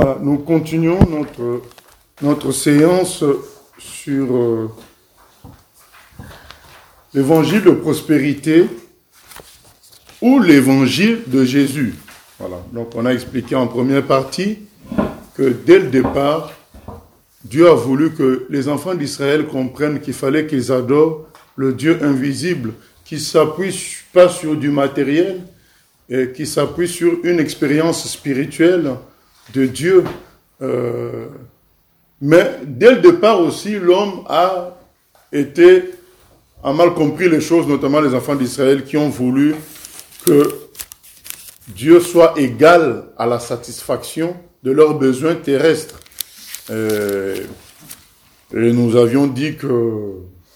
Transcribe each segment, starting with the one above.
Voilà, nous continuons notre séance sur l'évangile de prospérité ou l'évangile de Jésus. Voilà, donc on a expliqué en première partie que dès le départ, Dieu a voulu que les enfants d'Israël comprennent qu'il fallait qu'ils adorent le Dieu invisible, qui ne s'appuie pas sur du matériel, et qui s'appuie sur une expérience spirituelle de Dieu. Mais dès le départ aussi, l'homme a mal compris les choses, notamment les enfants d'Israël qui ont voulu que Dieu soit égal à la satisfaction de leurs besoins terrestres. Et nous avions dit que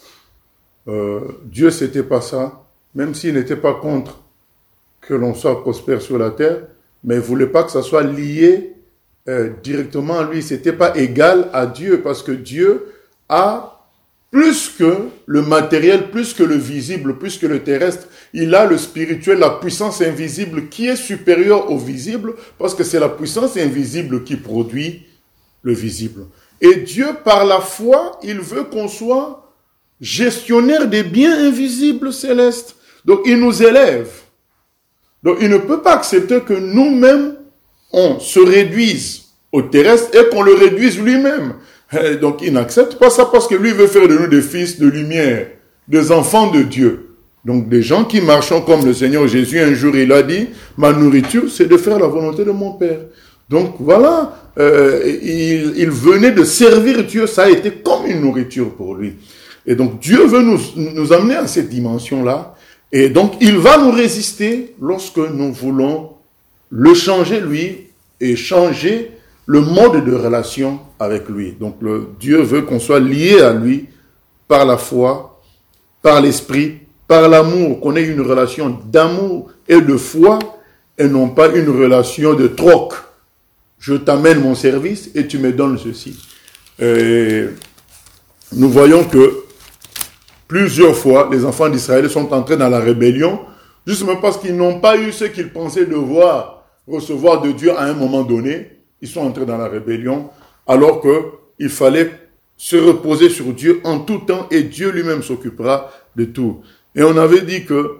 Dieu, c'était pas ça, même s'il n'était pas contre que l'on soit prospère sur la terre, mais il ne voulait pas que ça soit lié directement à lui. C'était pas égal à Dieu, parce que Dieu a plus que le matériel, plus que le visible, plus que le terrestre, il a le spirituel, la puissance invisible qui est supérieure au visible, parce que c'est la puissance invisible qui produit le visible. Et Dieu, par la foi, il veut qu'on soit gestionnaire des biens invisibles célestes. Donc, il nous élève. Donc, il ne peut pas accepter que nous-mêmes, on se réduise au terrestre et qu'on le réduise lui-même. Donc, il n'accepte pas ça parce que lui veut faire de nous des fils de lumière, des enfants de Dieu. Donc, des gens qui marchent comme le Seigneur Jésus, un jour, il a dit, ma nourriture, c'est de faire la volonté de mon Père. Donc, voilà, il venait de servir Dieu, ça a été comme une nourriture pour lui. Et donc, Dieu veut nous amener à cette dimension-là. Et donc, il va nous résister lorsque nous voulons le changer, lui, et changer le mode de relation avec lui. Donc, Dieu veut qu'on soit lié à lui par la foi, par l'esprit, par l'amour, qu'on ait une relation d'amour et de foi, et non pas une relation de troc. Je t'amène mon service et tu me donnes ceci. Et nous voyons que plusieurs fois, les enfants d'Israël sont entrés dans la rébellion, justement parce qu'ils n'ont pas eu ce qu'ils pensaient devoir recevoir de Dieu à un moment donné. Ils sont entrés dans la rébellion, alors qu'il fallait se reposer sur Dieu en tout temps, et Dieu lui-même s'occupera de tout. Et on avait dit que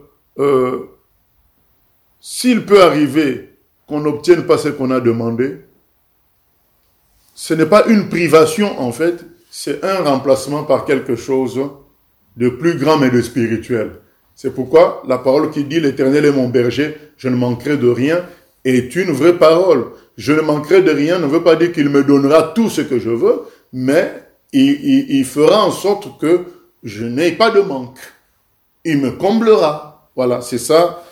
s'il peut arriver qu'on n'obtienne pas ce qu'on a demandé, ce n'est pas une privation en fait, c'est un remplacement par quelque chose de plus grand mais de spirituel. C'est pourquoi la parole qui dit « L'Éternel est mon berger, je ne manquerai de rien » est une vraie parole. Je ne manquerai de rien ne veut pas dire qu'il me donnera tout ce que je veux, mais il fera en sorte que je n'ai pas de manque. Il me comblera. Voilà, c'est ça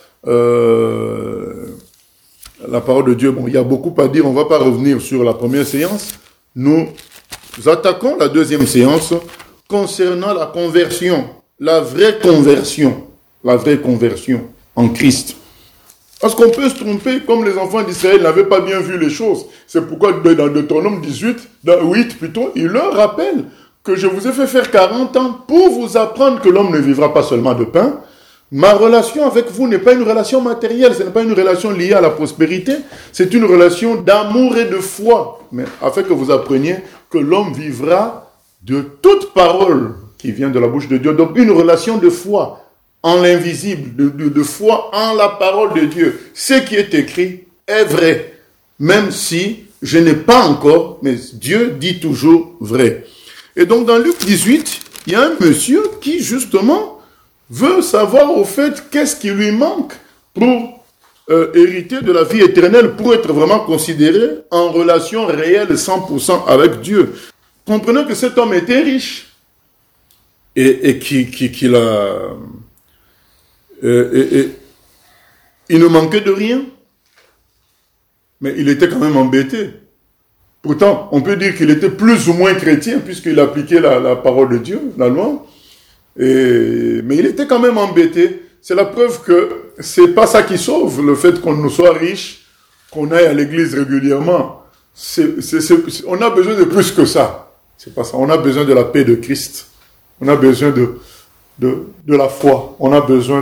la parole de Dieu. Bon, il y a beaucoup à dire, on ne va pas revenir sur la première séance. Nous attaquons la deuxième séance concernant la conversion, la vraie conversion en Christ. Parce qu'on peut se tromper, comme les enfants d'Israël n'avaient pas bien vu les choses. C'est pourquoi dans Deutéronome 8, il leur rappelle que je vous ai fait faire 40 ans pour vous apprendre que l'homme ne vivra pas seulement de pain. Ma relation avec vous n'est pas une relation matérielle, ce n'est pas une relation liée à la prospérité, c'est une relation d'amour et de foi. Mais afin que vous appreniez que l'homme vivra de toute parole qui vient de la bouche de Dieu. Donc une relation de foi en l'invisible, de foi en la parole de Dieu. Ce qui est écrit est vrai, même si je n'ai pas encore, mais Dieu dit toujours vrai. Et donc dans Luc 18, il y a un monsieur qui justement veut savoir au fait qu'est-ce qui lui manque pour hériter de la vie éternelle, pour être vraiment considéré en relation réelle 100% avec Dieu. Comprenez que cet homme était riche et qu'il a... il ne manquait de rien, mais il était quand même embêté. Pourtant, on peut dire qu'il était plus ou moins chrétien puisqu'il appliquait la parole de Dieu, la loi. Mais il était quand même embêté. C'est la preuve que c'est pas ça qui sauve le fait qu'on nous soit riche, qu'on aille à l'église régulièrement. On a besoin de plus que ça. C'est pas ça. On a besoin de la paix de Christ. On a besoin de la foi. On a besoin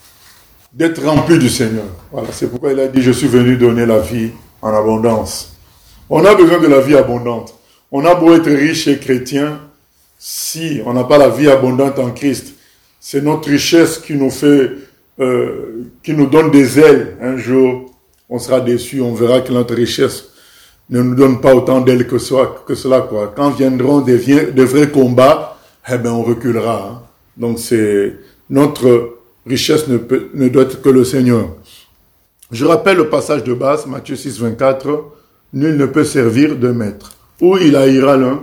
d'être rempli du Seigneur. Voilà. C'est pourquoi il a dit, je suis venu donner la vie en abondance. On a besoin de la vie abondante. On a beau être riche et chrétien, si on n'a pas la vie abondante en Christ, c'est notre richesse qui nous fait, qui nous donne des ailes. Un jour, on sera déçu, on verra que notre richesse ne nous donne pas autant d'ailes que cela, quoi. Quand viendront de vrais combats, eh ben, on reculera. Hein. Donc notre richesse ne doit être que le Seigneur. Je rappelle le passage de base, Matthieu 6, 24. Nul ne peut servir deux maîtres. Ou il haïra l'un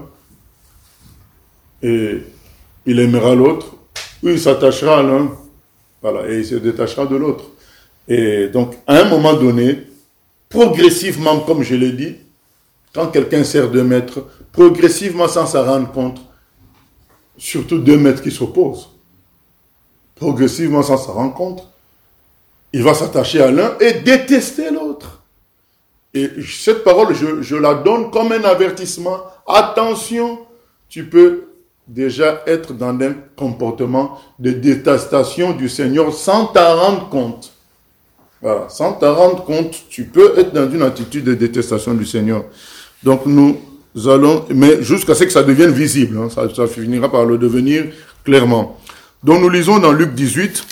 et il aimera l'autre, ou il s'attachera à l'un, voilà, et il se détachera de l'autre. Et donc, à un moment donné, progressivement, comme je l'ai dit, quand quelqu'un sert deux maîtres, progressivement, sans s'en rendre compte, surtout deux maîtres qui s'opposent, progressivement, sans s'en rendre compte, il va s'attacher à l'un et détester l'autre. Et cette parole, je la donne comme un avertissement. Attention, tu peux déjà être dans un comportement de détestation du Seigneur sans t'en rendre compte. Voilà, sans t'en rendre compte, tu peux être dans une attitude de détestation du Seigneur. Donc nous allons, mais jusqu'à ce que ça devienne visible, hein, ça finira par le devenir clairement. Donc nous lisons dans Luc 18,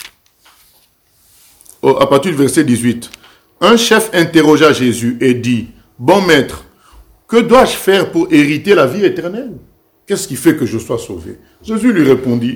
à partir du verset 18. Un chef interrogea Jésus et dit, « Bon maître, que dois-je faire pour hériter la vie éternelle? Qu'est-ce qui fait que je sois sauvé? » Jésus lui répondit,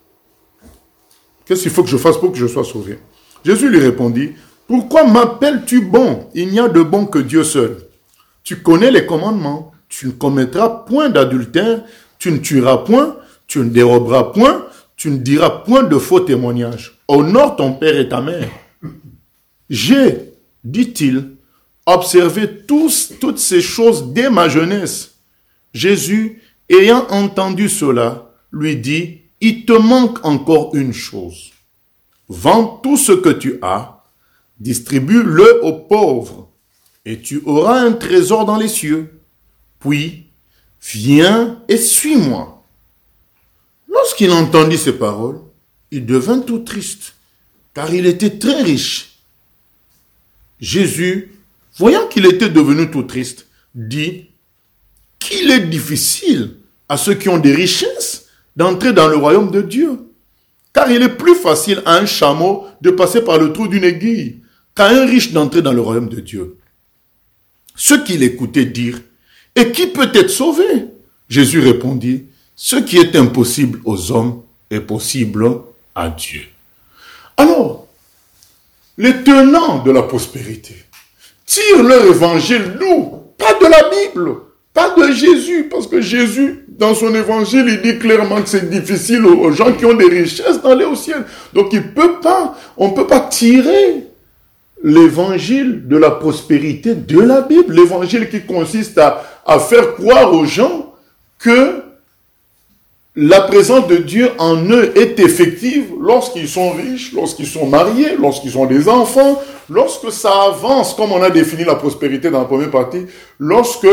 « Qu'est-ce qu'il faut que je fasse pour que je sois sauvé? » Jésus lui répondit, « Pourquoi m'appelles-tu bon? Il n'y a de bon que Dieu seul. Tu connais les commandements. Tu ne commettras point d'adultère, tu ne tueras point, tu ne déroberas point, tu ne diras point de faux témoignages. Honore ton père et ta mère. J'ai, dit-il, observé toutes ces choses dès ma jeunesse. » Jésus, ayant entendu cela, lui dit, « Il te manque encore une chose. Vends tout ce que tu as, distribue-le aux pauvres, et tu auras un trésor dans les cieux. Puis, viens et suis-moi. » Lorsqu'il entendit ces paroles, il devint tout triste, car il était très riche. Jésus, voyant qu'il était devenu tout triste, dit qu'il est difficile à ceux qui ont des richesses d'entrer dans le royaume de Dieu. Car il est plus facile à un chameau de passer par le trou d'une aiguille qu'à un riche d'entrer dans le royaume de Dieu. Ceux qui l'écoutaient dirent, « Et qui peut être sauvé ?» Jésus répondit, « Ce qui est impossible aux hommes est possible à Dieu. » Alors, les tenants de la prospérité tirent leur évangile d'où? Pas de la Bible, pas de Jésus, parce que Jésus, dans son évangile, il dit clairement que c'est difficile aux gens qui ont des richesses d'aller au ciel. Donc on ne peut pas tirer l'évangile de la prospérité de la Bible, l'évangile qui consiste à faire croire aux gens que la présence de Dieu en eux est effective lorsqu'ils sont riches, lorsqu'ils sont mariés, lorsqu'ils ont des enfants, lorsque ça avance, comme on a défini la prospérité dans la première partie, lorsque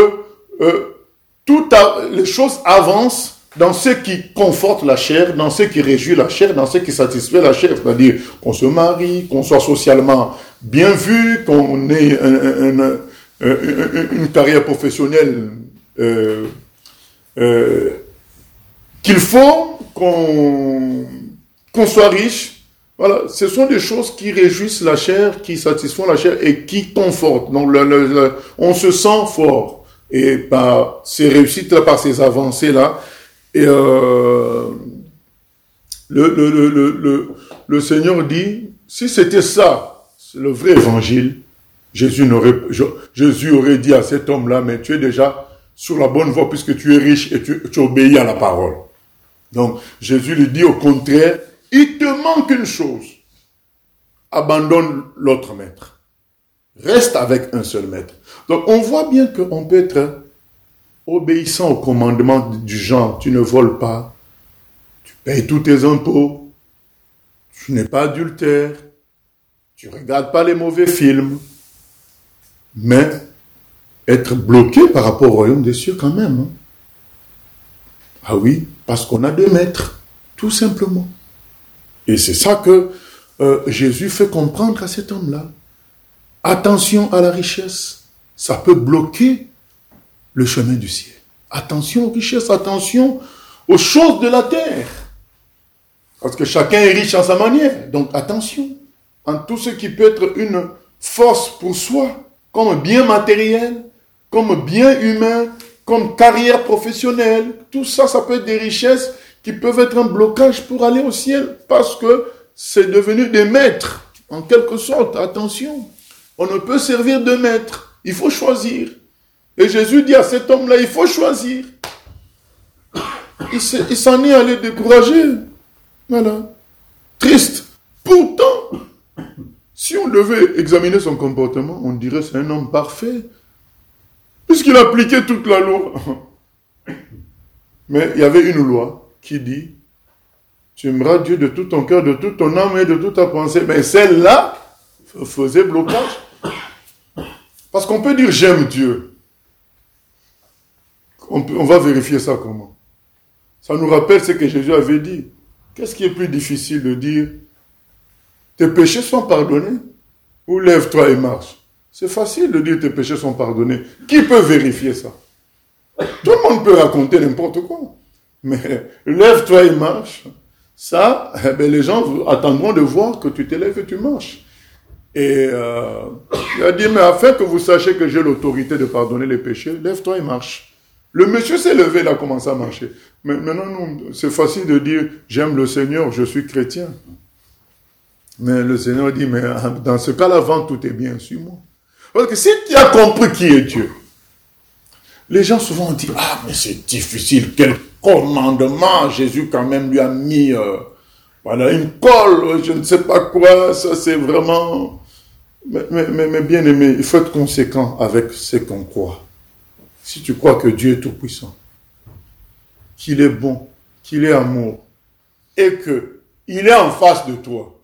les choses avancent dans ce qui conforte la chair, dans ce qui réjouit la chair, dans ce qui satisfait la chair, c'est-à-dire qu'on se marie, qu'on soit socialement bien vu, qu'on ait une carrière professionnelle qu'il faut qu'on soit riche. Voilà, ce sont des choses qui réjouissent la chair, qui satisfont la chair et qui confortent. Donc, on se sent fort. Et par ces réussites-là, par ces avancées-là, et le Seigneur dit, si c'était ça, c'est le vrai évangile, Jésus aurait dit à cet homme-là, mais tu es déjà sur la bonne voie puisque tu es riche et tu obéis à la parole. Donc, Jésus lui dit au contraire, il te manque une chose. Abandonne l'autre maître. Reste avec un seul maître. Donc, on voit bien qu'on peut être obéissant au commandement du genre, tu ne voles pas, tu payes tous tes impôts, tu n'es pas adultère, tu ne regardes pas les mauvais films, mais être bloqué par rapport au royaume des cieux quand même. Hein. Ah oui, parce qu'on a deux maîtres, tout simplement. Et c'est ça que Jésus fait comprendre à cet homme-là. Attention à la richesse. ça peut bloquer le chemin du ciel. Attention aux richesses, attention aux choses de la terre. Parce que chacun est riche à sa manière. Donc attention en tout ce qui peut être une force pour soi, comme bien matériel, comme bien humain, comme carrière professionnelle. Tout ça, ça peut être des richesses qui peuvent être un blocage pour aller au ciel parce que c'est devenu des maîtres, en quelque sorte. Attention, on ne peut servir de maître. Il faut choisir. Et Jésus dit à cet homme-là, il faut choisir. Il s'en est allé découragé. Voilà. Triste. Pourtant, si on devait examiner son comportement, on dirait que c'est un homme parfait. Puisqu'il appliquait toute la loi. Mais il y avait une loi qui dit, tu aimeras Dieu de tout ton cœur, de toute ton âme et de toute ta pensée. Mais celle-là faisait blocage. Parce qu'on peut dire j'aime Dieu. On va vérifier ça comment? Ça nous rappelle ce que Jésus avait dit. Qu'est-ce qui est plus difficile de dire? Tes péchés sont pardonnés? Ou lève-toi et marche? C'est facile de dire tes péchés sont pardonnés. Qui peut vérifier ça? Tout le monde peut raconter n'importe quoi. Mais lève-toi et marche. Ça, les gens attendront de voir que tu te lèves et tu marches. Et il a dit, mais afin que vous sachiez que j'ai l'autorité de pardonner les péchés, lève-toi et marche. Le monsieur s'est levé, il a commencé à marcher. Mais maintenant, non, c'est facile de dire, j'aime le Seigneur, je suis chrétien. Mais le Seigneur dit, mais dans ce cas-là, vends tout est bien, suis-moi. Parce que si tu as compris qui est Dieu, les gens souvent disent, ah, mais c'est difficile, quel commandement, Jésus quand même lui a mis, voilà, une colle, je ne sais pas quoi, ça c'est vraiment... Mais bien aimé, il faut être conséquent avec ce qu'on croit. Si tu crois que Dieu est tout-puissant, qu'il est bon, qu'il est amour, et qu'il est en face de toi,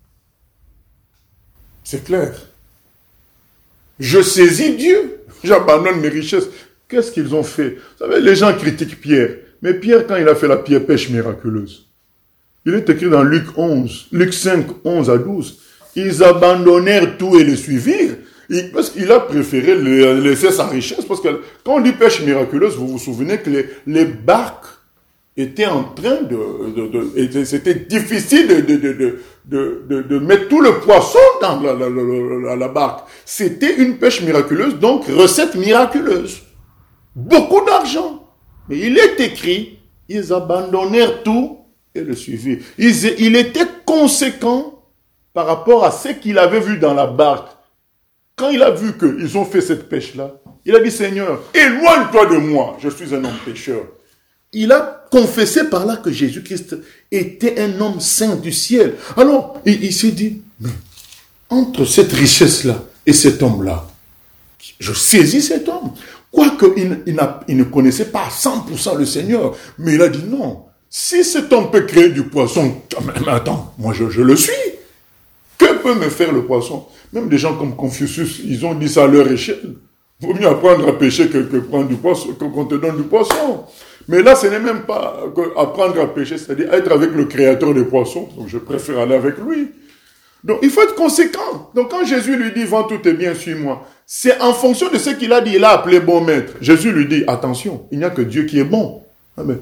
c'est clair. Je saisis Dieu, j'abandonne mes richesses. Qu'est-ce qu'ils ont fait? Vous savez, les gens critiquent Pierre. Mais Pierre, quand il a fait la pêche miraculeuse, il est écrit dans Luc 5, 11 à 12, ils abandonnèrent tout et le suivirent. Parce qu'il a préféré laisser sa richesse. Parce que quand on dit pêche miraculeuse, vous vous souvenez que les barques étaient en train c'était difficile de mettre tout le poisson dans la barque. C'était une pêche miraculeuse, donc recette miraculeuse. Beaucoup d'argent. Mais il est écrit, ils abandonnèrent tout et le suivirent. Il était conséquent par rapport à ce qu'il avait vu dans la barque. Quand il a vu qu'ils ont fait cette pêche-là, il a dit, Seigneur, éloigne-toi de moi, je suis un homme pécheur. Il a confessé par là que Jésus-Christ était un homme saint du ciel. Alors, il s'est dit, mais entre cette richesse-là et cet homme-là, je saisis cet homme. Quoique il ne connaissait pas à 100% le Seigneur, mais il a dit non. Si cet homme peut créer du poisson, mais attends, moi je le suis. Que peut me faire le poisson? Même des gens comme Confucius, ils ont dit ça à leur échelle. Il vaut mieux apprendre à pêcher que prendre du poisson, qu'on te donne du poisson. Mais là, ce n'est même pas apprendre à pêcher, c'est-à-dire être avec le créateur des poissons. Donc je préfère aller avec lui. Donc il faut être conséquent. Donc quand Jésus lui dit, vends tout tes biens, suis-moi, c'est en fonction de ce qu'il a dit. Il a appelé bon maître. Jésus lui dit, attention, il n'y a que Dieu qui est bon. Ah ben,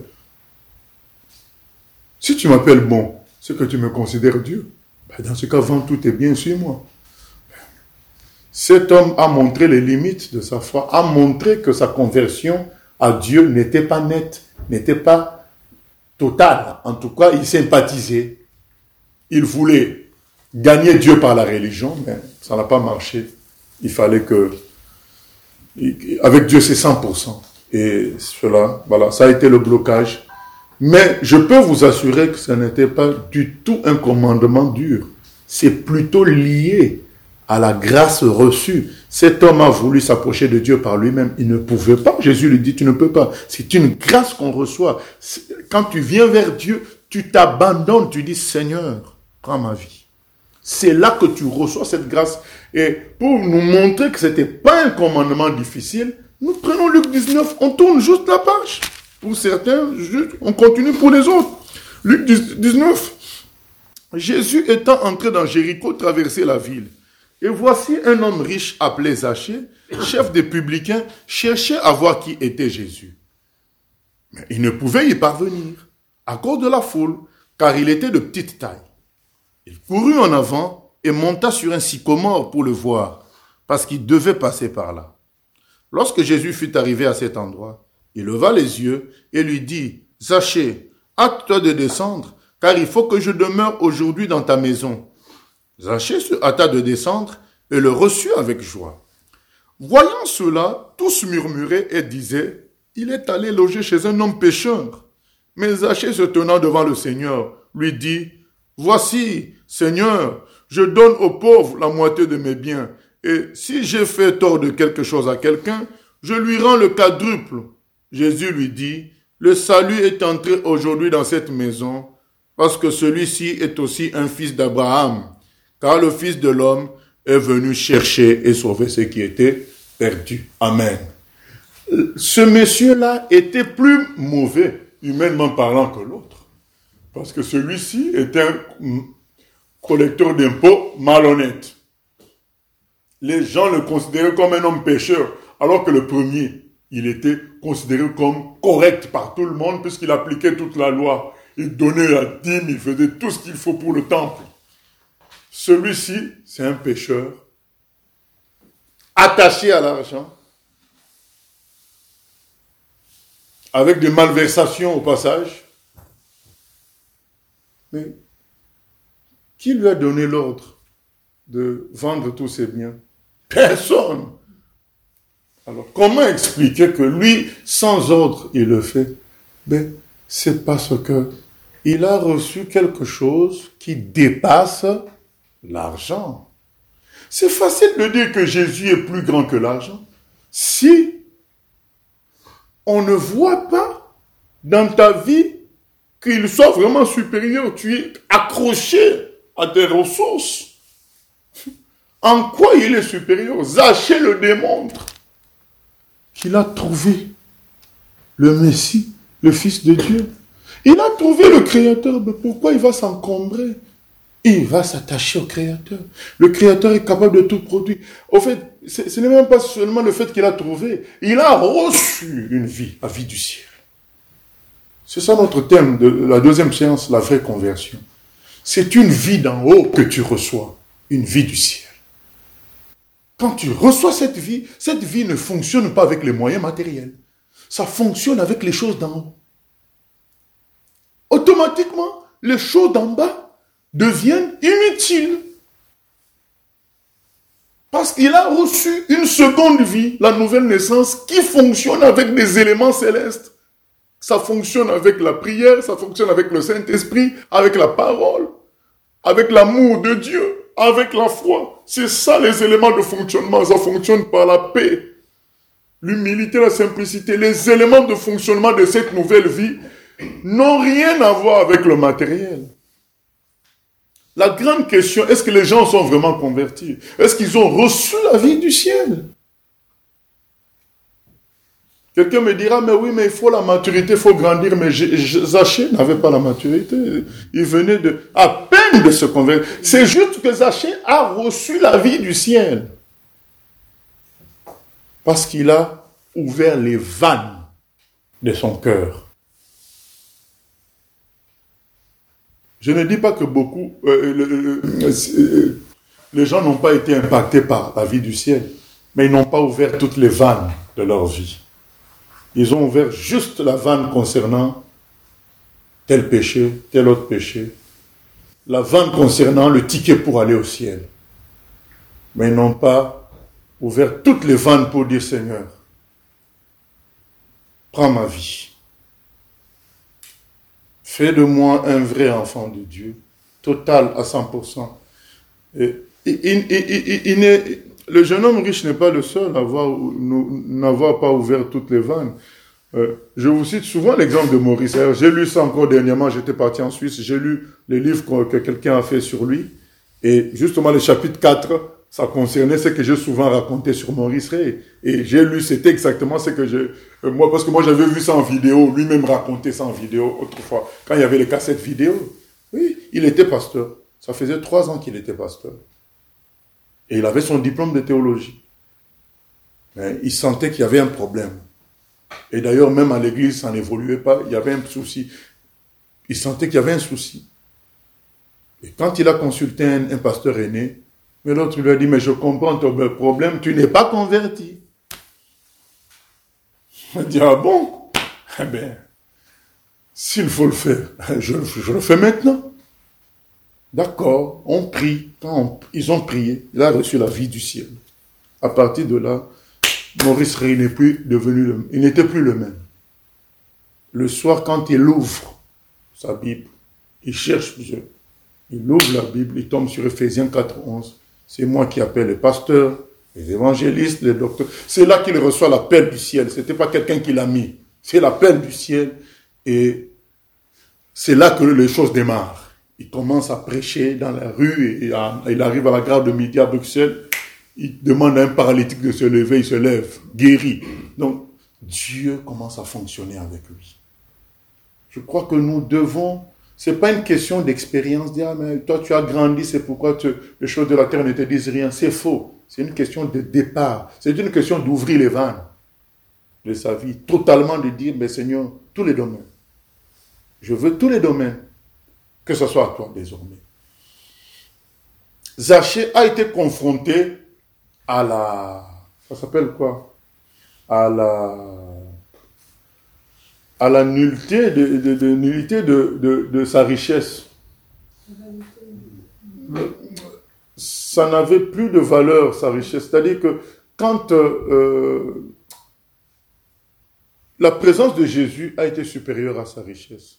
si tu m'appelles bon, c'est que tu me considères Dieu. Ben, dans ce cas, vends tout tes biens, suis-moi. Cet homme a montré les limites de sa foi, a montré que sa conversion à Dieu n'était pas nette, n'était pas totale. En tout cas, il sympathisait. Il voulait gagner Dieu par la religion, mais ça n'a pas marché. Il fallait que... Avec Dieu, c'est 100%. Et cela, voilà, ça a été le blocage. Mais je peux vous assurer que ce n'était pas du tout un commandement dur. C'est plutôt lié à la grâce reçue. Cet homme a voulu s'approcher de Dieu par lui-même. Il ne pouvait pas. Jésus lui dit, tu ne peux pas. C'est une grâce qu'on reçoit. Quand tu viens vers Dieu, tu t'abandonnes. Tu dis, Seigneur, prends ma vie. C'est là que tu reçois cette grâce. Et pour nous montrer que ce n'était pas un commandement difficile, nous prenons Luc 19, on tourne juste la page. Pour certains, on continue pour les autres. Luc 19. Jésus étant entré dans Jéricho, traversait la ville. Et voici un homme riche appelé Zachée, chef des publicains, cherchait à voir qui était Jésus. Mais il ne pouvait y parvenir à cause de la foule, car il était de petite taille. Il courut en avant et monta sur un sycomore pour le voir, parce qu'il devait passer par là. Lorsque Jésus fut arrivé à cet endroit, il leva les yeux et lui dit, « Zachée, hâte-toi de descendre, car il faut que je demeure aujourd'hui dans ta maison. » Zachée se hâta de descendre et le reçut avec joie. Voyant cela, tous murmuraient et disaient, « Il est allé loger chez un homme pécheur. » Mais Zachée se tenant devant le Seigneur, lui dit, « Voici, Seigneur, je donne aux pauvres la moitié de mes biens, et si j'ai fait tort de quelque chose à quelqu'un, je lui rends le quadruple. » Jésus lui dit, « Le salut est entré aujourd'hui dans cette maison, parce que celui-ci est aussi un fils d'Abraham, car le Fils de l'homme est venu chercher et sauver ce qui était perdu. » Amen. Ce monsieur-là était plus mauvais, humainement parlant, que l'autre. Parce que celui-ci était un collecteur d'impôts malhonnête. Les gens le considéraient comme un homme pécheur, alors que le premier, il était considéré comme correct par tout le monde, puisqu'il appliquait toute la loi. Il donnait la dîme, il faisait tout ce qu'il faut pour le temple. Celui-ci, c'est un pécheur, attaché à l'argent, avec des malversations au passage. Mais qui lui a donné l'ordre de vendre tous ses biens? Personne. Alors, comment expliquer que lui, sans ordre, il le fait? Mais c'est parce que il a reçu quelque chose qui dépasse l'argent. C'est facile de dire que Jésus est plus grand que l'argent. Si on ne voit pas dans ta vie qu'il soit vraiment supérieur, tu es accroché à tes ressources. En quoi il est supérieur? Zachée le démontre. Qu'il a trouvé le Messie, le Fils de Dieu. Il a trouvé le Créateur. Mais pourquoi il va s'encombrer? Il va s'attacher au Créateur. Le Créateur est capable de tout produire. Au fait, ce n'est même pas seulement le fait qu'il a trouvé. Il a reçu une vie, la vie du ciel. C'est ça notre thème de la deuxième séance, la vraie conversion. C'est une vie d'en haut que tu reçois, une vie du ciel. Quand tu reçois cette vie ne fonctionne pas avec les moyens matériels. Ça fonctionne avec les choses d'en haut. Automatiquement, les choses d'en bas deviennent inutiles. Parce qu'il a reçu une seconde vie, la nouvelle naissance, qui fonctionne avec des éléments célestes. Ça fonctionne avec la prière, ça fonctionne avec le Saint-Esprit, avec la parole, avec l'amour de Dieu, avec la foi. C'est ça les éléments de fonctionnement. Ça fonctionne par la paix, l'humilité, la simplicité. Les éléments de fonctionnement de cette nouvelle vie n'ont rien à voir avec le matériel. La grande question, est-ce que les gens sont vraiment convertis? Est-ce qu'ils ont reçu la vie du ciel? Quelqu'un me dira, mais oui, mais il faut la maturité, il faut grandir. Mais Zachée n'avait pas la maturité. Il venait à peine de se convertir. C'est juste que Zachée a reçu la vie du ciel. Parce qu'il a ouvert les vannes de son cœur. Je ne dis pas que beaucoup, les gens n'ont pas été impactés par la vie du ciel, mais ils n'ont pas ouvert toutes les vannes de leur vie. Ils ont ouvert juste la vanne concernant tel péché, tel autre péché. La vanne concernant le ticket pour aller au ciel. Mais ils n'ont pas ouvert toutes les vannes pour dire, Seigneur, prends ma vie. Fais de moi un vrai enfant de Dieu, total à 100%. Le jeune homme riche n'est pas le seul à n'avoir pas ouvert toutes les vannes. Je vous cite souvent l'exemple de Maurice. J'ai lu ça encore dernièrement, j'étais parti en Suisse, j'ai lu les livres que quelqu'un a fait sur lui. Et justement, le chapitre 4, ça concernait ce que j'ai souvent raconté sur Maurice Rey. Et j'ai lu, c'était exactement ce que parce que moi j'avais vu ça en vidéo, lui-même raconter ça en vidéo autrefois, quand il y avait les cassettes vidéo. Oui, il était pasteur. Ça faisait 3 ans qu'il était pasteur. Et il avait son diplôme de théologie. Mais il sentait qu'il y avait un problème. Et d'ailleurs, même à l'église, ça n'évoluait pas. Il y avait un souci. Il sentait qu'il y avait un souci. Et quand il a consulté un pasteur aîné, mais l'autre lui a dit, mais je comprends ton problème, tu n'es pas converti. Il a dit, ah bon? Eh bien, s'il faut le faire, je le fais maintenant. D'accord, on prie. Quand ils ont prié, il a reçu la vie du ciel. À partir de là, Maurice Rey n'était plus le même. Le soir, quand il ouvre sa Bible, il cherche Dieu. Il ouvre la Bible, il tombe sur Ephésiens 4:11. C'est moi qui appelle les pasteurs, les évangélistes, les docteurs. C'est là qu'il reçoit l'appel du ciel. Ce n'était pas quelqu'un qui l'a mis. C'est l'appel du ciel. Et c'est là que les choses démarrent. Il commence à prêcher dans la rue. Et il arrive à la gare de Midi à Bruxelles. Il demande à un paralytique de se lever. Il se lève, guéri. Donc, Dieu commence à fonctionner avec lui. Je crois que nous devons... C'est pas une question d'expérience, dire, ah, mais toi tu as grandi, c'est pourquoi les choses de la terre ne te disent rien. C'est faux. C'est une question de départ. C'est une question d'ouvrir les vannes de sa vie. Totalement de dire, mais Seigneur, tous les domaines. Je veux tous les domaines. Que ce soit à toi désormais. Zachée a été confronté à la... Ça s'appelle quoi? À la nullité de sa richesse. Ça n'avait plus de valeur, sa richesse. C'est-à-dire que quand la présence de Jésus a été supérieure à sa richesse,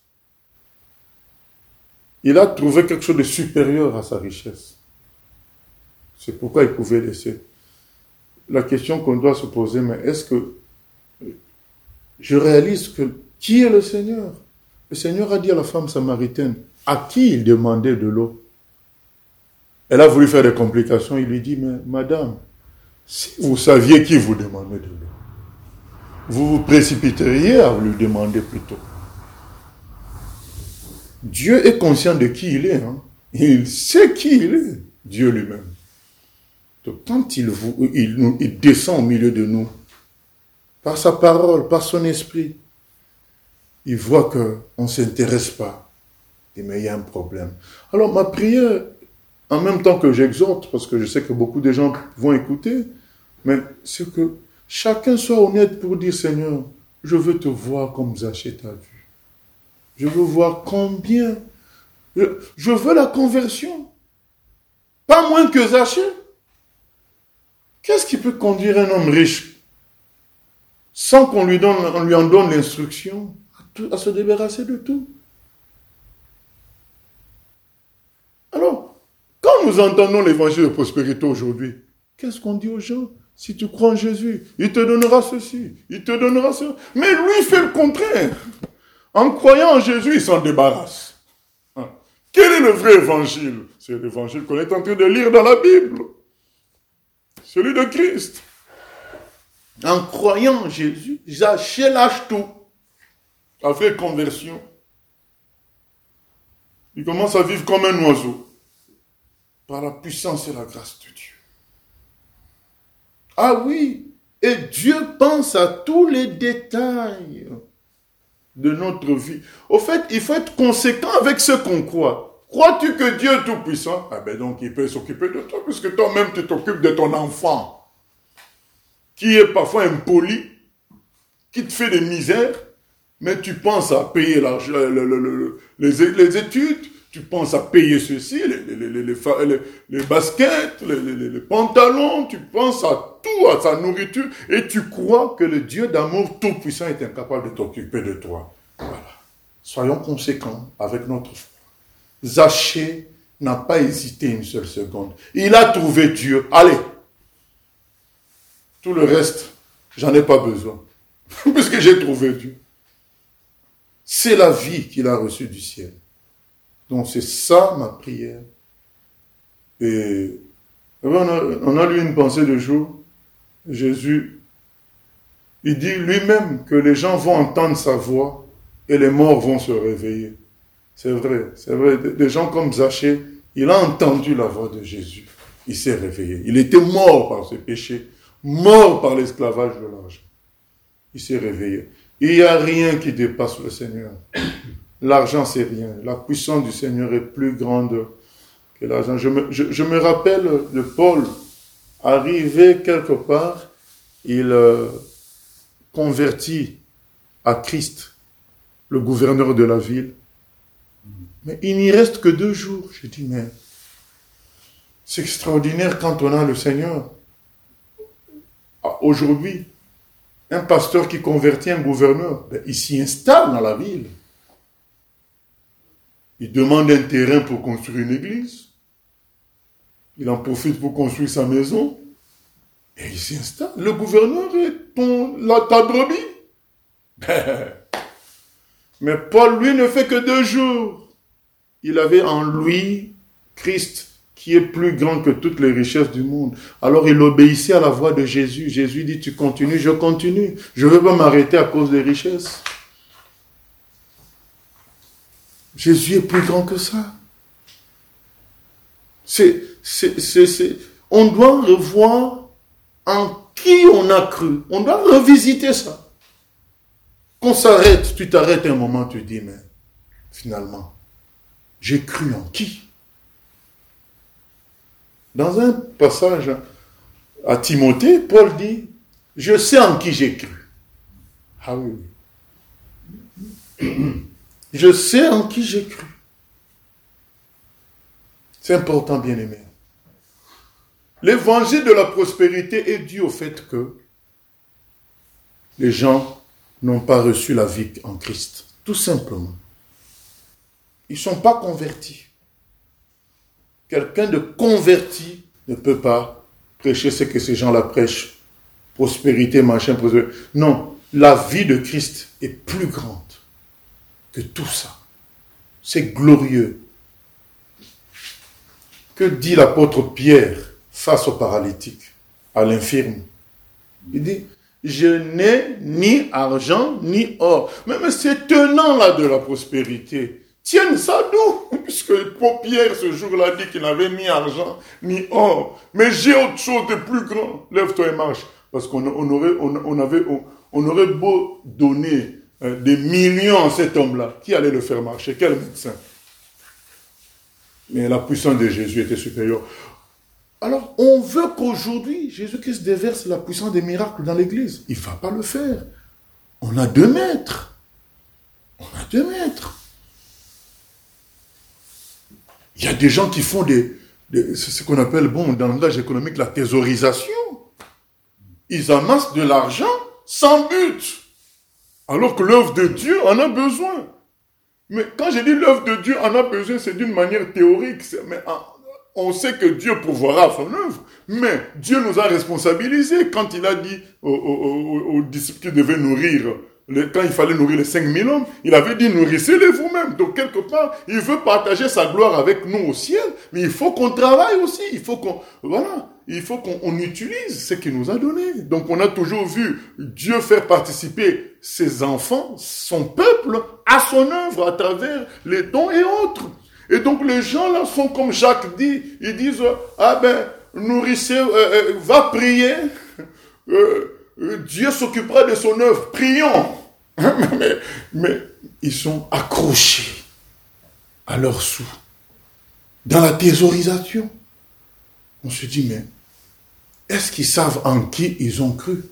il a trouvé quelque chose de supérieur à sa richesse. C'est pourquoi il pouvait laisser. La question qu'on doit se poser, mais est-ce que je réalise que qui est le Seigneur? Le Seigneur a dit à la femme samaritaine, à qui il demandait de l'eau? Elle a voulu faire des complications. Il lui dit, mais madame, si vous saviez qui vous demandait de l'eau, vous vous précipiteriez à lui demander plutôt. Dieu est conscient de qui il est. Hein? Il sait qui il est, Dieu lui-même. Donc quand il descend au milieu de nous, par sa parole, par son esprit, il voit qu'on ne s'intéresse pas. Il dit, mais il y a un problème. Alors ma prière, en même temps que j'exhorte, parce que je sais que beaucoup de gens vont écouter, mais c'est que chacun soit honnête pour dire, Seigneur, je veux te voir comme Zachée t'a vu. Je veux voir combien. Je veux la conversion. Pas moins que Zachée. Qu'est-ce qui peut conduire un homme riche sans qu'on lui en donne l'instruction à se débarrasser de tout? Alors, quand nous entendons l'évangile de prospérité aujourd'hui, qu'est-ce qu'on dit aux gens? Si tu crois en Jésus, il te donnera ceci, il te donnera cela. Mais lui fait le contraire. En croyant en Jésus, il s'en débarrasse. Quel est le vrai évangile? C'est l'évangile qu'on est en train de lire dans la Bible. Celui de Christ. En croyant en Jésus, Zachée lâche tout. Avec conversion. Il commence à vivre comme un oiseau. Par la puissance et la grâce de Dieu. Ah oui, et Dieu pense à tous les détails de notre vie. Au fait, il faut être conséquent avec ce qu'on croit. Crois-tu que Dieu est tout-puissant? Ah ben donc il peut s'occuper de toi, puisque toi-même tu t'occupes de ton enfant, qui est parfois impoli, qui te fait des misères, mais tu penses à payer les études, tu penses à payer ceci, les baskets, les pantalons, tu penses à tout, à sa nourriture, et tu crois que le Dieu d'amour tout-puissant est incapable de t'occuper de toi. Voilà. Soyons conséquents avec notre foi. Zachée n'a pas hésité une seule seconde. Il a trouvé Dieu. Allez. Tout le reste, j'en ai pas besoin. Puisque j'ai trouvé Dieu. C'est la vie qu'il a reçue du ciel. Donc c'est ça ma prière. Et on a lu une pensée de jour. Jésus, il dit lui-même que les gens vont entendre sa voix et les morts vont se réveiller. C'est vrai, c'est vrai. Des gens comme Zachée, il a entendu la voix de Jésus. Il s'est réveillé. Il était mort par ses péchés, mort par l'esclavage de l'argent. Il s'est réveillé. Il n'y a rien qui dépasse le Seigneur. L'argent, c'est rien. La puissance du Seigneur est plus grande que l'argent. Je me rappelle de Paul, arrivé quelque part, il convertit à Christ le gouverneur de la ville. Mais il n'y reste que 2 jours. J'ai dit, mais c'est extraordinaire quand on a le Seigneur. Aujourd'hui, un pasteur qui convertit un gouverneur, il s'y installe dans la ville. Il demande un terrain pour construire une église. Il en profite pour construire sa maison. Et il s'y installe. Le gouverneur est ta brebis. Mais Paul, lui, ne fait que 2 jours. Il avait en lui Christ, qui est plus grand que toutes les richesses du monde. Alors il obéissait à la voix de Jésus. Jésus dit, tu continues, je continue. Je ne veux pas m'arrêter à cause des richesses. Jésus est plus grand que ça. On doit revoir en qui on a cru. On doit revisiter ça. Qu'on s'arrête, tu t'arrêtes un moment, tu dis, mais finalement, j'ai cru en qui? Dans un passage à Timothée, Paul dit, je sais en qui j'ai cru. Ah oui. Je sais en qui j'ai cru. C'est important, bien-aimé. L'évangile de la prospérité est dû au fait que les gens n'ont pas reçu la vie en Christ. Tout simplement. Ils ne sont pas convertis. Quelqu'un de converti ne peut pas prêcher ce que ces gens-là prêchent. Prospérité, machin, prospérité. Non, la vie de Christ est plus grande que tout ça. C'est glorieux. Que dit l'apôtre Pierre face au paralytique, à l'infirme? Il dit, je n'ai ni argent ni or. Mais ces tenants-là de la prospérité tiennent ça d'où? Puisque Pierre ce jour-là dit qu'il n'avait ni argent ni or. Mais j'ai autre chose de plus grand. Lève-toi et marche. Parce qu'on aurait beau donner des millions à cet homme-là. Qui allait le faire marcher? Quel médecin? Mais la puissance de Jésus était supérieure. Alors, on veut qu'aujourd'hui, Jésus-Christ déverse la puissance des miracles dans l'Église. Il ne va pas le faire. On a 2 maîtres. On a 2 maîtres. Il y a des gens qui font c'est ce qu'on appelle, dans le langage économique, la thésaurisation. Ils amassent de l'argent sans but. Alors que l'œuvre de Dieu en a besoin. Mais quand je dis l'œuvre de Dieu en a besoin, c'est d'une manière théorique. Mais on sait que Dieu pourvoira à son œuvre. Mais Dieu nous a responsabilisés quand il a dit aux disciples qu'ils devaient nourrir. Quand il fallait nourrir les 5000 hommes, il avait dit nourrissez-les vous-même. Donc quelque part, il veut partager sa gloire avec nous au ciel, mais il faut qu'on travaille aussi. Il faut qu'on utilise ce qu'il nous a donné. Donc on a toujours vu Dieu faire participer ses enfants, son peuple, à son œuvre, à travers les dons et autres. Et donc les gens là sont comme Jacques dit, ils disent, nourrissez, va prier, Dieu s'occupera de son œuvre, prions. mais ils sont accrochés à leurs sous, dans la thésaurisation. On se dit, mais est-ce qu'ils savent en qui ils ont cru?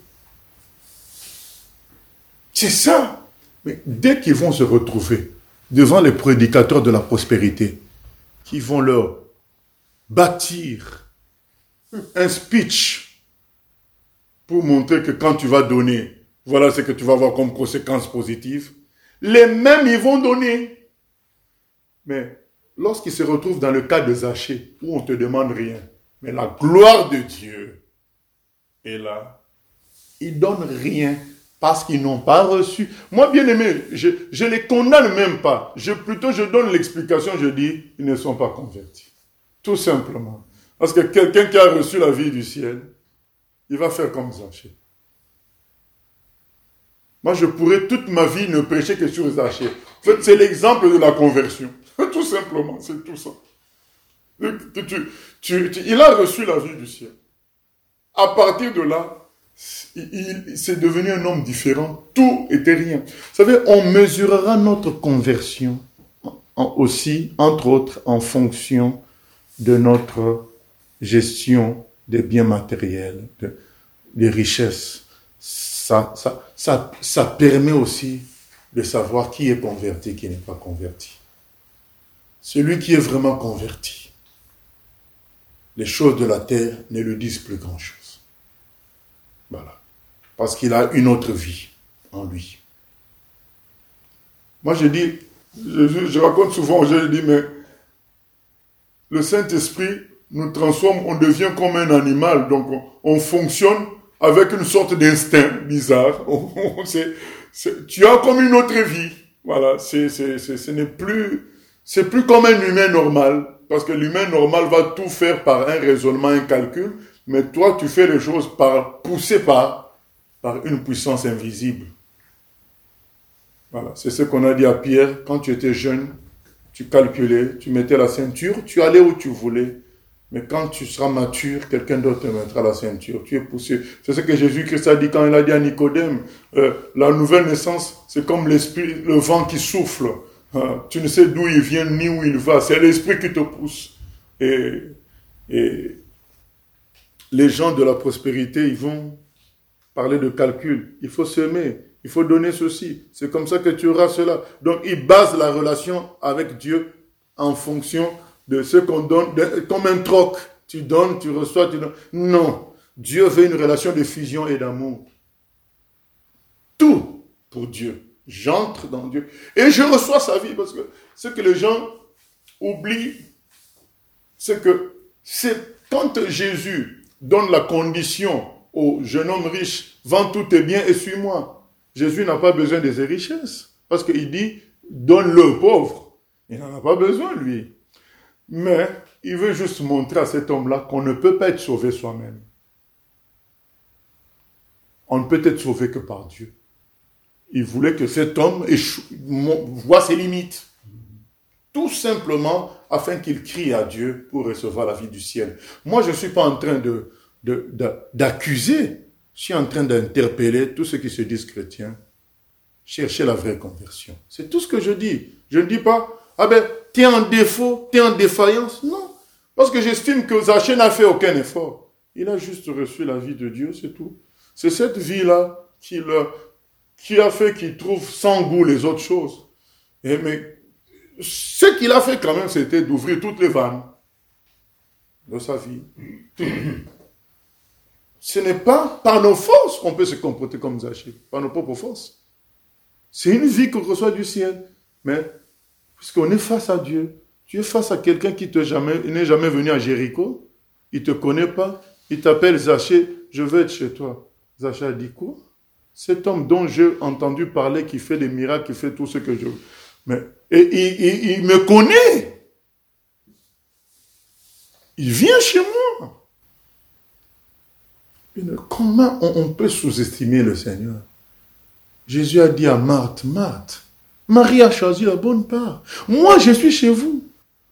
C'est ça. Mais dès qu'ils vont se retrouver devant les prédicateurs de la prospérité, qui vont leur bâtir un speech pour montrer que quand tu vas donner, voilà ce que tu vas avoir comme conséquences positives, les mêmes ils vont donner. Mais lorsqu'ils se retrouvent dans le cas de Zachée, où on ne te demande rien, mais la gloire de Dieu est là, ils ne donnent rien parce qu'ils n'ont pas reçu. Moi, bien aimé, je les condamne même pas. Je donne l'explication, je dis, ils ne sont pas convertis. Tout simplement. Parce que quelqu'un qui a reçu la vie du ciel, il va faire comme Zachée. Moi, je pourrais toute ma vie ne prêcher que sur Zachée. En fait, c'est l'exemple de la conversion. Tout simplement, c'est tout ça. Il a reçu la vie du ciel. À partir de là, c'est devenu un homme différent. Tout était rien. Vous savez, on mesurera notre conversion aussi, entre autres, en fonction de notre gestion des biens matériels, des richesses. Ça permet aussi de savoir qui est converti, qui n'est pas converti. Celui qui est vraiment converti, les choses de la terre ne lui disent plus grand-chose. Voilà. Parce qu'il a une autre vie en lui. Moi, je raconte souvent, je dis, mais le Saint-Esprit nous transforme, on devient comme un animal, donc on fonctionne avec une sorte d'instinct bizarre. Tu as comme une autre vie. Voilà, c'est plus comme un humain normal, parce que l'humain normal va tout faire par un raisonnement, un calcul, mais toi, tu fais les choses poussé par une puissance invisible. Voilà, c'est ce qu'on a dit à Pierre. Quand tu étais jeune, tu calculais, tu mettais la ceinture, tu allais où tu voulais. Mais quand tu seras mature, quelqu'un d'autre te mettra la ceinture. Tu es poussé. C'est ce que Jésus-Christ a dit quand il a dit à Nicodème. La nouvelle naissance, c'est comme l'esprit, le vent qui souffle. Tu ne sais d'où il vient ni où il va. C'est l'esprit qui te pousse. Et les gens de la prospérité, ils vont parler de calcul. Il faut semer. Il faut donner ceci. C'est comme ça que tu auras cela. Donc, ils basent la relation avec Dieu en fonction de ce qu'on donne, comme un troc. Tu donnes, tu reçois, tu donnes. Non. Dieu veut une relation de fusion et d'amour. Tout pour Dieu. J'entre dans Dieu. Et je reçois sa vie parce que ce que les gens oublient, c'est que c'est quand Jésus donne la condition au jeune homme riche, vends tous tes biens et suis-moi. Jésus n'a pas besoin de ses richesses. Parce qu'il dit, donne-le aux pauvres. Il n'en a pas besoin, lui. Mais il veut juste montrer à cet homme-là qu'on ne peut pas être sauvé soi-même. On ne peut être sauvé que par Dieu. Il voulait que cet homme voit ses limites. Tout simplement afin qu'il crie à Dieu pour recevoir la vie du ciel. Moi, je ne suis pas en train d'accuser. Je suis en train d'interpeller tous ceux qui se disent chrétiens. Cherchez la vraie conversion. C'est tout ce que je dis. Je ne dis pas, t'es en défaut, t'es en défaillance. Non. Parce que j'estime que Zachée n'a fait aucun effort. Il a juste reçu la vie de Dieu, c'est tout. C'est cette vie-là qui a fait qu'il trouve sans goût les autres choses. Mais ce qu'il a fait quand même, c'était d'ouvrir toutes les vannes de sa vie. Ce n'est pas par nos forces qu'on peut se comporter comme Zachée, par nos propres forces. C'est une vie qu'on reçoit du ciel. Mais, puisqu'on est face à Dieu, tu es face à quelqu'un qui n'est jamais venu à Jéricho, il ne te connaît pas, il t'appelle Zachée, je veux être chez toi. Zachée a dit quoi? Cet homme dont j'ai entendu parler, qui fait des miracles, qui fait tout ce que je veux. Et il me connaît. Il vient chez moi. Comment on peut sous-estimer le Seigneur? Jésus a dit à Marthe, Marthe, Marie a choisi la bonne part. Moi, je suis chez vous.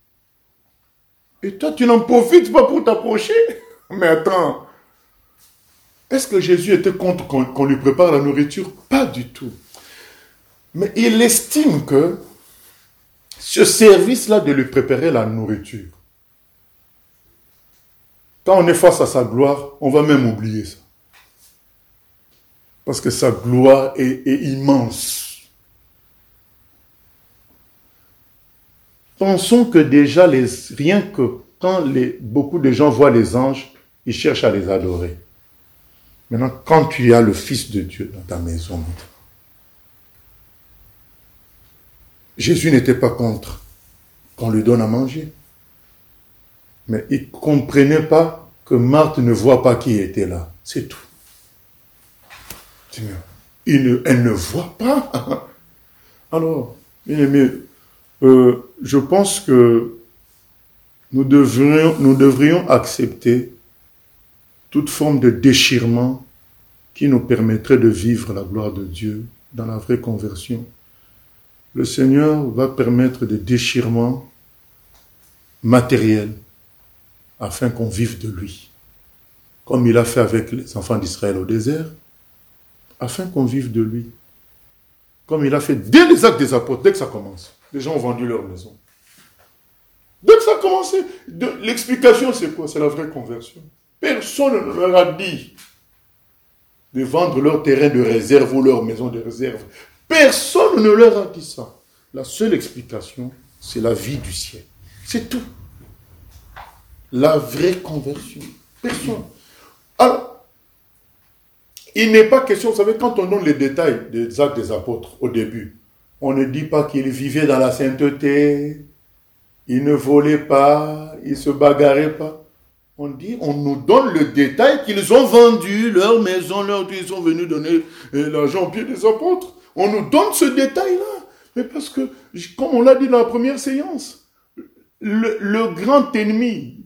Et toi, tu n'en profites pas pour t'approcher? Mais attends, est-ce que Jésus était contre qu'on lui prépare la nourriture? Pas du tout. Mais il estime que ce service-là de lui préparer la nourriture, quand on est face à sa gloire, on va même oublier ça. Parce que sa gloire est immense. Pensons que déjà, rien que quand beaucoup de gens voient les anges, ils cherchent à les adorer. Maintenant, quand tu as le Fils de Dieu dans ta maison, Jésus n'était pas contre qu'on lui donne à manger. Mais il ne comprenait pas que Marthe ne voit pas qui était là. C'est tout. Elle ne voit pas. Alors, bien aimé, je pense que nous devrions accepter toute forme de déchirement qui nous permettrait de vivre la gloire de Dieu dans la vraie conversion. Le Seigneur va permettre des déchirements matériels, afin qu'on vive de lui. Comme il a fait avec les enfants d'Israël au désert, afin qu'on vive de lui. Comme il a fait dès les actes des apôtres, dès que ça commence. Les gens ont vendu leur maison. Dès que ça a commencé, l'explication c'est quoi? C'est la vraie conversion. Personne ne leur a dit de vendre leur terrain de réserve ou leur maison de réserve. Personne ne leur a dit ça. La seule explication, c'est la vie du ciel. C'est tout. La vraie conversion. Personne. Alors, il n'est pas question, vous savez, quand on donne les détails des actes des apôtres au début, on ne dit pas qu'ils vivaient dans la sainteté, ils ne volaient pas, ils ne se bagarraient pas. On dit, on nous donne le détail qu'ils ont vendu leur maison, ils sont venus donner l'argent au pied des apôtres. On nous donne ce détail-là. Mais parce que, comme on l'a dit dans la première séance, le grand ennemi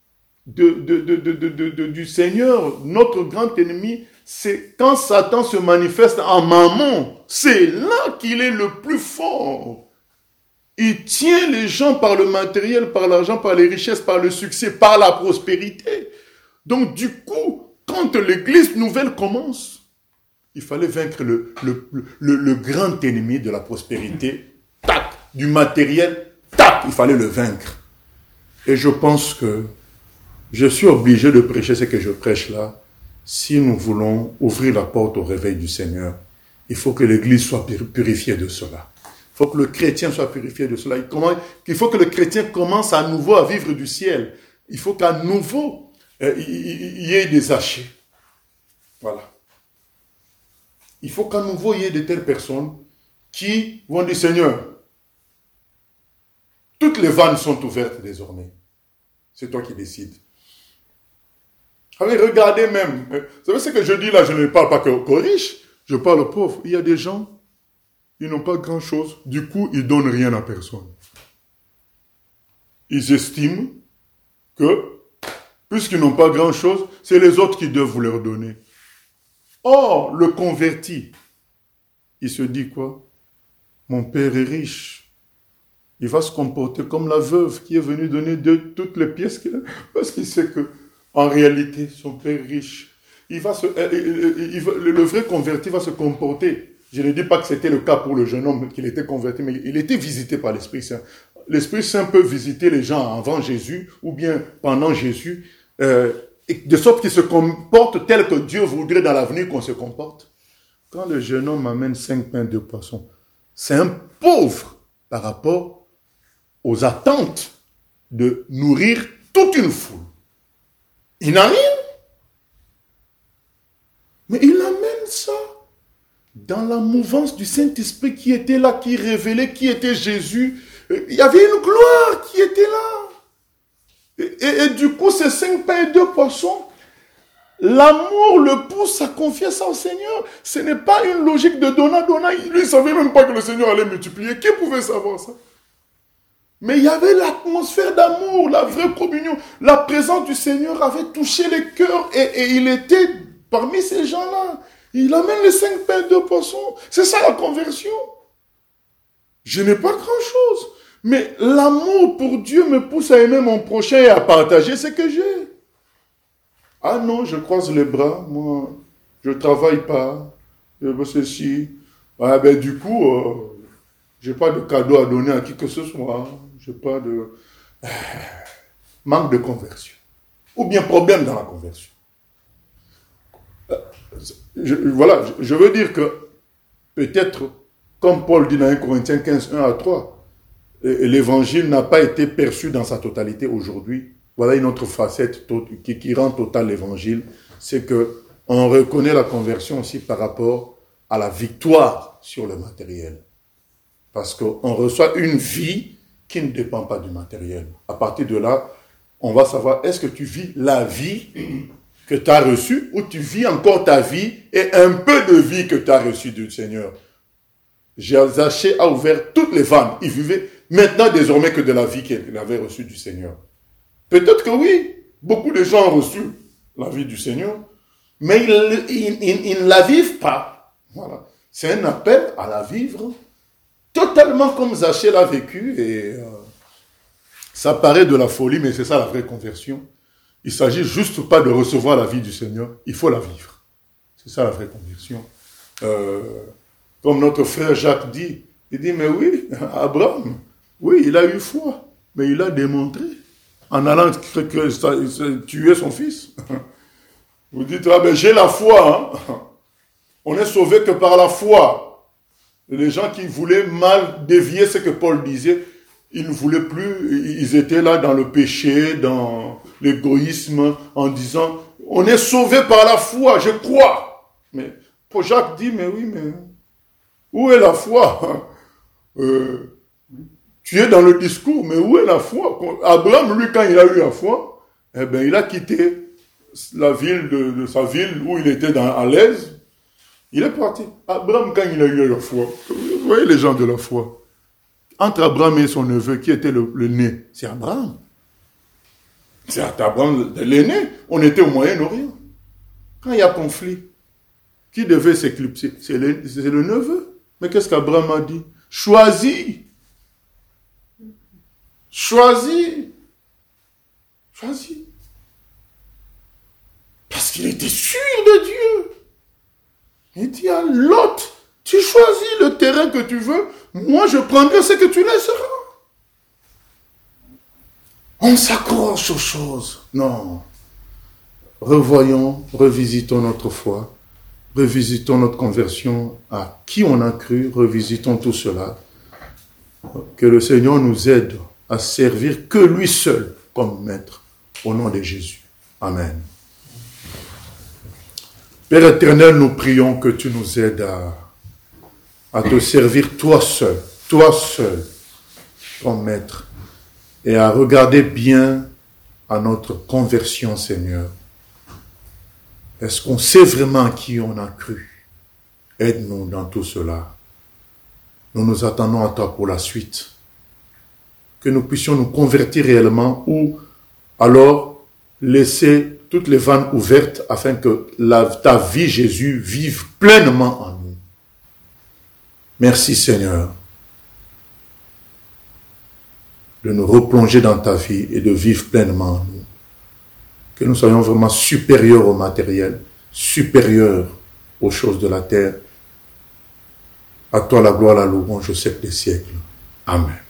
du Seigneur, notre grand ennemi, c'est quand Satan se manifeste en mammon. C'est là qu'il est le plus fort. Il tient les gens par le matériel, par l'argent, par les richesses, par le succès, par la prospérité. Donc du coup, quand l'église nouvelle commence, il fallait vaincre le grand ennemi de la prospérité, tac, du matériel, tac, il fallait le vaincre. Et je pense que je suis obligé de prêcher ce que je prêche là. Si nous voulons ouvrir la porte au réveil du Seigneur, il faut que l'église soit purifiée de cela. Il faut que le chrétien soit purifié de cela. Il faut que le chrétien commence à nouveau à vivre du ciel. Il faut qu'à nouveau, il y ait des hachés. Voilà. Il faut qu'à nouveau, il y ait de telles personnes qui vont dire, Seigneur, toutes les vannes sont ouvertes désormais. C'est toi qui décides. Allez, regardez même. Vous savez ce que je dis là, je ne parle pas qu'aux riches, je parle aux pauvres. Il y a des gens, ils n'ont pas grand-chose. Du coup, ils ne donnent rien à personne. Ils estiment que, puisqu'ils n'ont pas grand-chose, c'est les autres qui doivent vous leur donner. Or, le converti, il se dit quoi? Mon père est riche. Il va se comporter comme la veuve qui est venue donner toutes les pièces qu'il a. Parce qu'il sait que, en réalité, son père est riche. Le vrai converti va se comporter. Je ne dis pas que c'était le cas pour le jeune homme qu'il était converti, mais il était visité par l'Esprit Saint. L'Esprit Saint peut visiter les gens avant Jésus ou bien pendant Jésus, de sorte qu'ils se comportent tel que Dieu voudrait dans l'avenir qu'on se comporte. Quand le jeune homme amène 5 pains, 2 poissons, c'est un pauvre par rapport aux attentes de nourrir toute une foule. Il n'a rien. Mais il amène ça dans la mouvance du Saint-Esprit qui était là, qui révélait qui était Jésus. Il y avait une gloire qui était là. Et du coup, ces 5 pains et 2 poissons, l'amour le pousse à confier ça au Seigneur. Ce n'est pas une logique de donnant. Lui, il ne savait même pas que le Seigneur allait multiplier. Qui pouvait savoir ça? Mais il y avait l'atmosphère d'amour, la vraie communion. La présence du Seigneur avait touché les cœurs et il était parmi ces gens-là. Il amène les 5 pains et 2 poissons. C'est ça la conversion. Je n'ai pas grand-chose. Mais l'amour pour Dieu me pousse à aimer mon prochain et à partager ce que j'ai. Ah non, je croise les bras, moi, je ne travaille pas, je veux ceci. Ah ben du coup, j'ai pas de cadeau à donner à qui que ce soit. J'ai pas de... manque de conversion. Ou bien problème dans la conversion. Je veux dire que peut-être, comme Paul dit dans 1 Corinthiens 15, 1 à 3, l'évangile n'a pas été perçu dans sa totalité aujourd'hui. Voilà une autre facette qui rend total l'évangile, c'est que on reconnaît la conversion aussi par rapport à la victoire sur le matériel. Parce qu'on reçoit une vie qui ne dépend pas du matériel. À partir de là, on va savoir, est-ce que tu vis la vie que tu as reçue ou tu vis encore ta vie et un peu de vie que tu as reçue du Seigneur. Zaché a ouvert toutes les vannes. Il vivait maintenant désormais que de la vie qu'il avait reçue du Seigneur. Peut-être que oui, beaucoup de gens ont reçu la vie du Seigneur, mais ils ne la vivent pas. Voilà. C'est un appel à la vivre totalement comme Zaché l'a vécu et ça paraît de la folie, mais c'est ça la vraie conversion. Il ne s'agit juste pas de recevoir la vie du Seigneur, il faut la vivre. C'est ça la vraie conversion. Comme notre frère Jacques dit, il dit, mais oui, Abraham, oui, il a eu foi, mais il a démontré en allant tuer son fils. Vous dites, ah ben j'ai la foi, hein. On est sauvé que par la foi. Les gens qui voulaient mal dévier ce que Paul disait, ils ne voulaient plus, ils étaient là dans le péché, dans l'égoïsme, en disant, on est sauvé par la foi, je crois. Mais Paul Jacques dit, mais oui, mais où est la foi? Tu es dans le discours, mais où est la foi? Abraham, lui, quand il a eu la foi, eh ben, il a quitté la ville de sa ville où il était à l'aise. Il est parti. Abraham, quand il a eu la foi, vous voyez les gens de la foi. Entre Abraham et son neveu, qui était le né? C'est Abraham. C'est Abraham l'aîné. On était au Moyen-Orient. Quand il y a conflit, qui devait s'éclipser? C'est le neveu. Mais qu'est-ce qu'Abraham a dit? Choisis. Choisis. Choisis. Parce qu'il était sûr de Dieu. Il dit à Lot, tu choisis le terrain que tu veux, moi je prendrai ce que tu laisseras. On s'accroche aux choses. Non. Revoyons, revisitons notre foi, revisitons notre conversion, à qui on a cru, revisitons tout cela. Que le Seigneur nous aide à servir que lui seul comme maître, au nom de Jésus. Amen. Père éternel, nous prions que tu nous aides à te servir toi seul, comme maître, et à regarder bien à notre conversion, Seigneur. Est-ce qu'on sait vraiment à qui on a cru? Aide-nous dans tout cela. Nous nous attendons à toi pour la suite. Que nous puissions nous convertir réellement ou alors laisser toutes les vannes ouvertes afin que ta vie, Jésus, vive pleinement en nous. Merci, Seigneur, de nous replonger dans ta vie et de vivre pleinement en nous. Que nous soyons vraiment supérieurs au matériel, supérieurs aux choses de la terre. À toi la gloire, la louange au siècle des siècles. Amen.